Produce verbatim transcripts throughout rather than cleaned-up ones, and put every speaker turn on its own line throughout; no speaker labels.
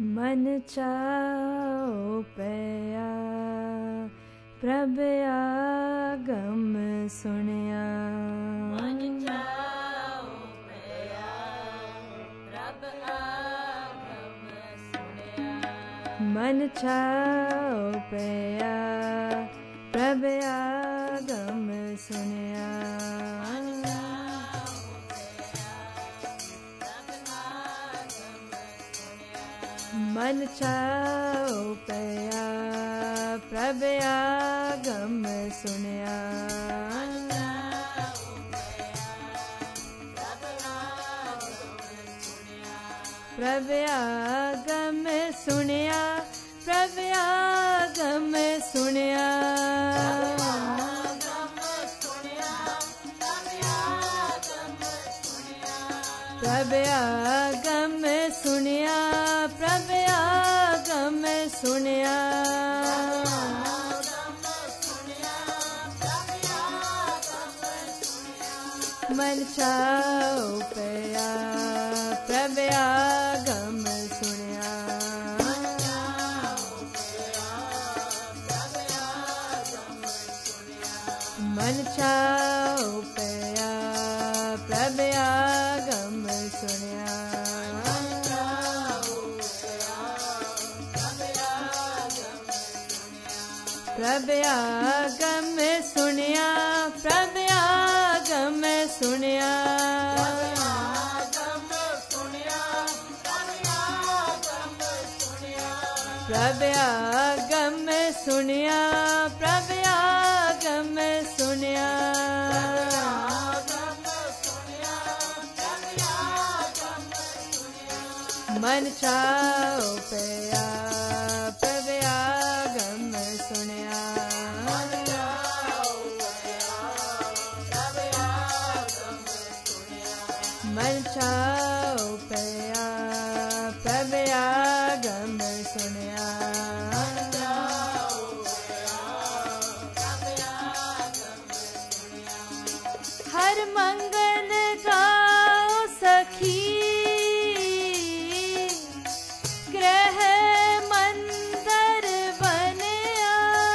मन चाओ पया प्रभ आगम सुनिया
मन चाओ पया प्रभ आगम सुनिया
मन चाओ पया प्रभ आगम सुनिया मन चाओ पया प्रभ आगम सुनिया प्रभ आगम सुनिया प्रभ आगम सुनिया प्रभ आगम सुनिया प्रभ आगम सुनिया मन चाओ पया प्रभ आगम सुनिया मन चाओ पया प्रभ आगम सुनिया प्रभ आगम सुनिया प्रभ आगम सुनिया प्रभ आगम सुनिया प्रभ आगम सुनिया मन चाओ पया प्रभ आगम सुनिया मन चाओ पया प्रभ आगम सुनिया हर मंगल गाओ सखी ग्रह मंदिर बनिया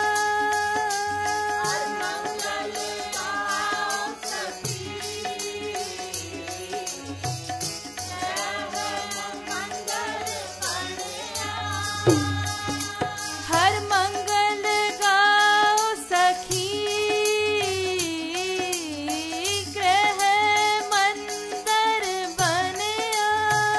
हर मंगल गाओ सखी हर मंगल गाओ सखी ग्रह मंदिर बनिया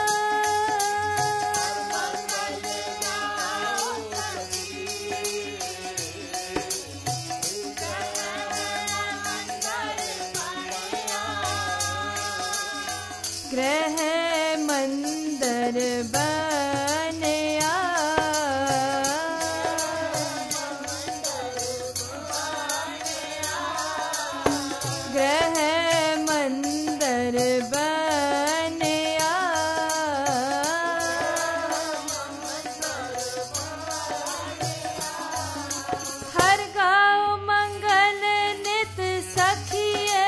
ग्रह मंदिर बनिया ग्रह मंदिर बनिया हर गाँव मंगल नित सखिए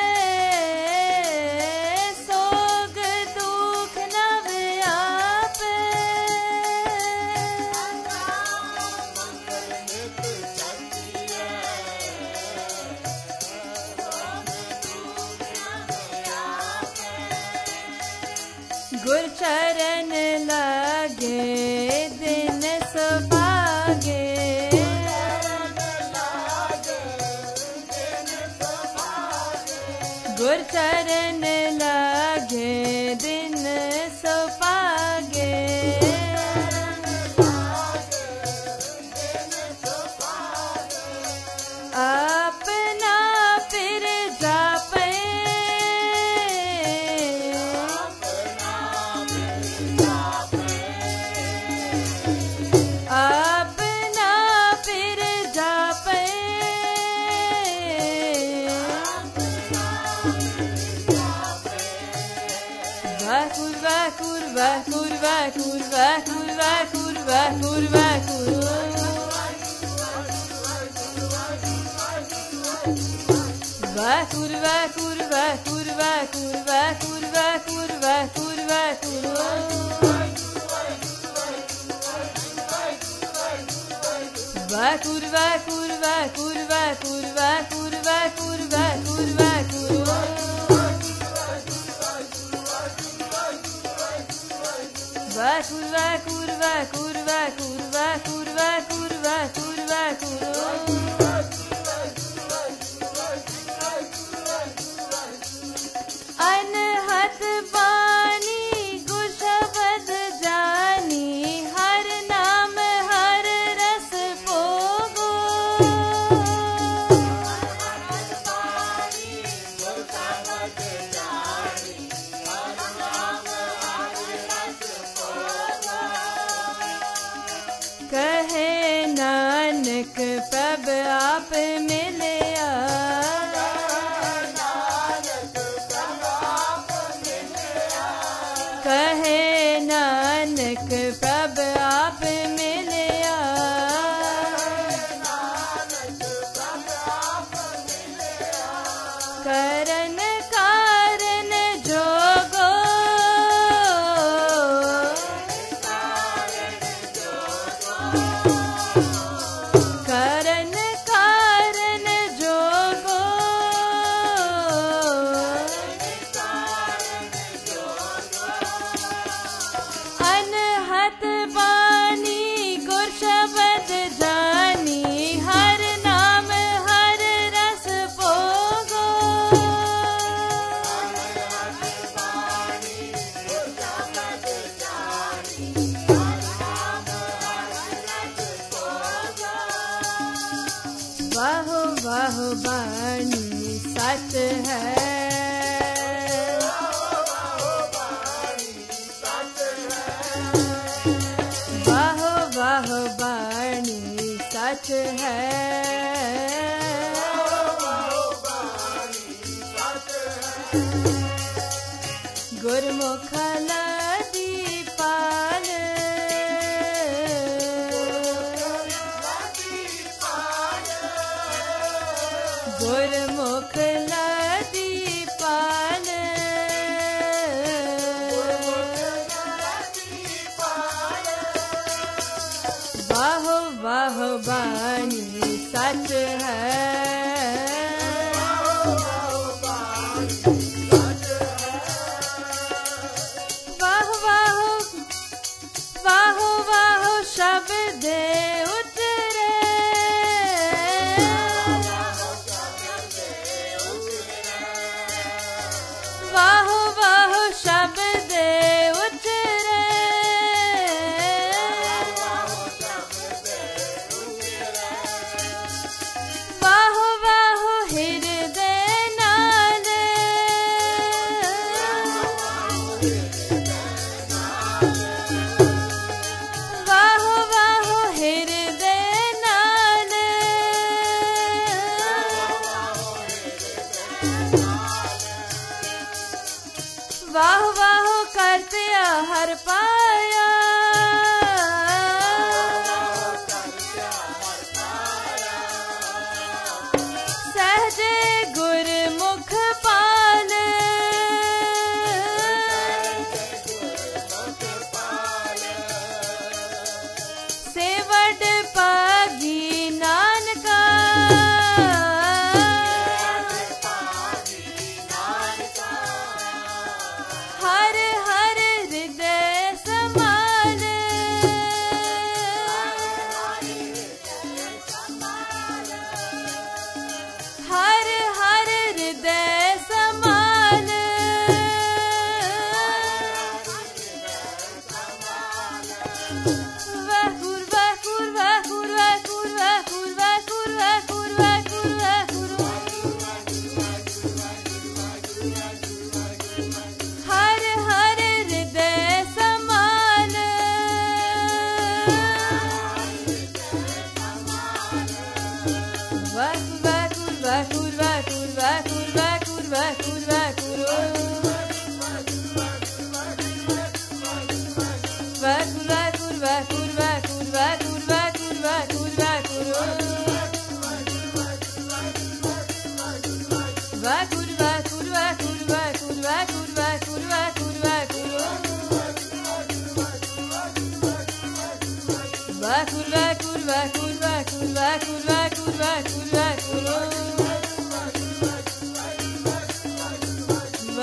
सोग दुख न व्यापे गुर चरण लागे दिन सुभागे गुर चरण लागे दिन सुभागे अपना फिर जापे अपना फिर जापे वाकुर वाकुर वाकुर वाकुर वाकुर वाकुर वाकुर वाकुर वाकुर वाकुर वाकुर वाकुर वाकुर वाकुर वाकुर वाकुर kurva kurva kurva kurva kurva kurva kurva kurva kurva kurva kurva kurva kurva kurva kurva kurva kurva अनहद बानी गुशबद जानी हर नाम हर रस पोगो कहे नानक प्रभ आप मिलया कहे नानक प्रभ आप मिलया करन कारण जोगो करन कारण जोगो अनहद बानी गुर शब्द जानी हर नाम हर रस पोगो वाह वाह बानी सच है वाह वाह बानी सच है गुरमुख लादी पाल गुरमुख लादी पाल वाह वाह बानी सच है वाह वाह वाह वाह शब्द उतरे वाह वाह शब्द उतरे वाह वाह हृदय नाल वाह वाह हृदय नाल वाह वाह करते हर पाया सहज गुरमुख पाल सेवड पागी नानका हर हर हृदय समाल हर हर हृदय समाल वाह कुर्वा कुर्वा कुर्वा कुर्वा कुर्वा कुर्वा कुर्वा कुर्वा कुर्वा हर हर हृदय समाल वाह कुर्वा कुर्वा कुर्वा कुर्वा कुर्वा कुर्वा कुर्वा कुर्वा वाह कुर्वा कुर्वा कुर्वा कुर्वा कुर्वा कुर्वा कुर्वा कुर्वा वाह कुर्वा कुर्वा कुर्वा कुर्वा कुर्वा कुर्वा कुर्वा कुर्वा वाह कुर्वा कुर्वा कुर्वा कुर्वा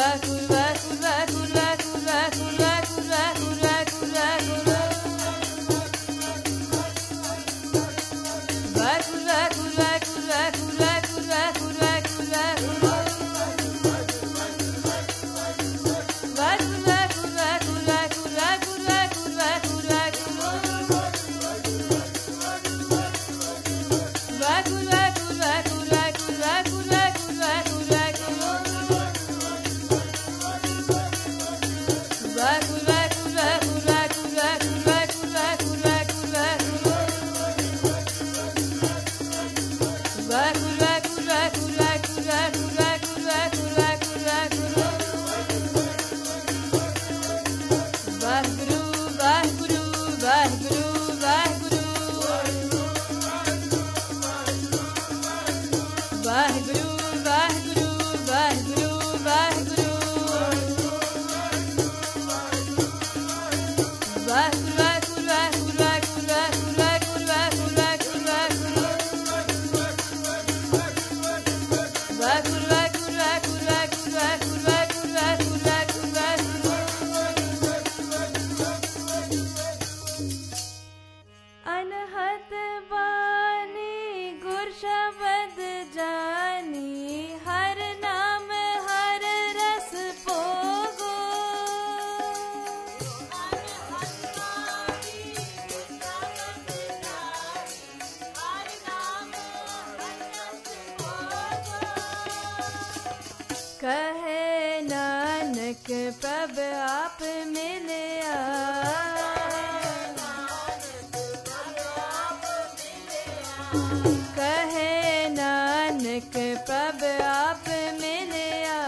कहे नानक प्रभ आप मिलिया, कहे नानक प्रभ आप मिलिया,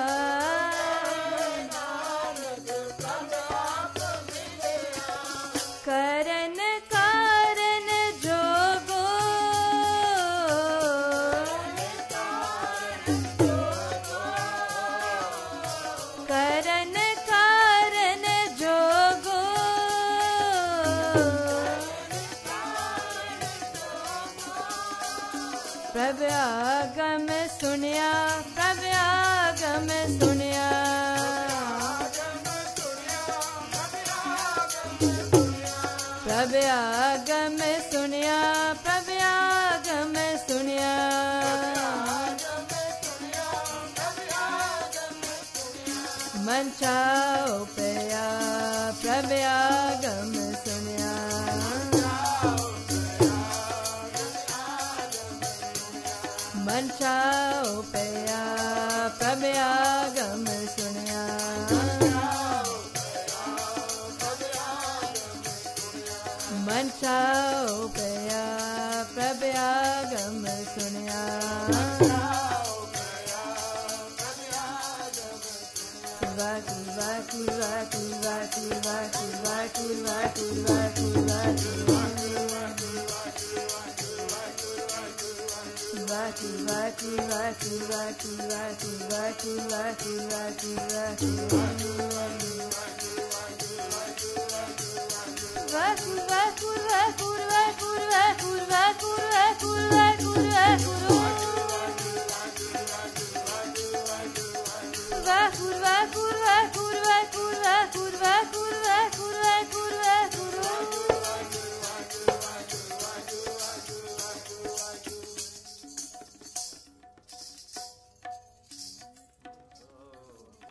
करन कारण जोगो, करन कारण जोगो, प्रभ आगम सुनिया, प्रभ आगम सुनिया, प्रभ आगम सुनिया, प्रभ आगम सुनिया, मन चाओ पया प्रभ आगम सुनिया, मन चाओ पया प्रभ आगम सुनिया, मन चाओ पया प्रभ आगम सुनिया, कुलवा कुलवा कुलवा कुलवा कुलवा कुलवा कुलवा कुलवा कुलवा कुलवा कुलवा कुलवा कुलवा कुलवा कुलवा कुलवा कुलवा कुलवा कुलवा